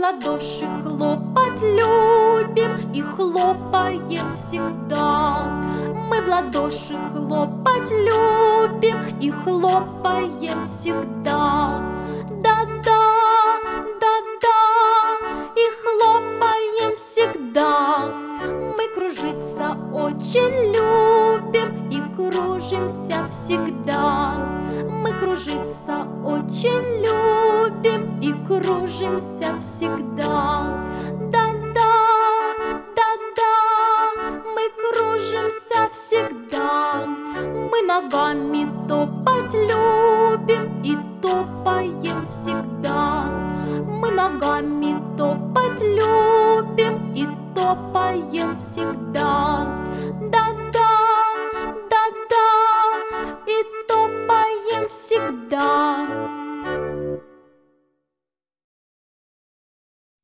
ладоши хлопать любим и хлопаем всегда. Мы в ладоши хлопать любим и хлопаем всегда. Да-да, да-да, и хлопаем всегда. Мы кружиться очень любим и кружимся всегда. Мы кружиться очень любим и кружимся всегда.